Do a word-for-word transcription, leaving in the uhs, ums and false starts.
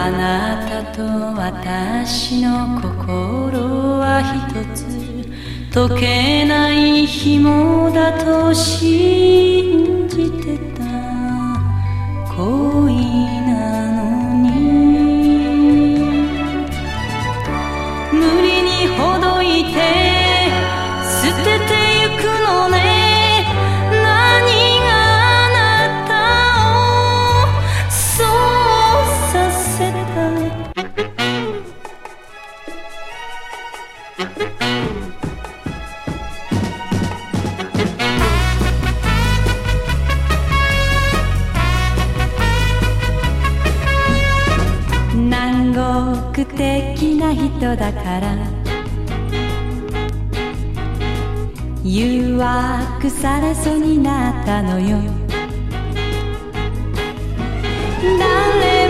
あなたと私の心は一つ溶けない紐だと信じてた恋なのに無理にほどいて捨ててゆくのね南国的な人だから誘惑されそうになったのよ誰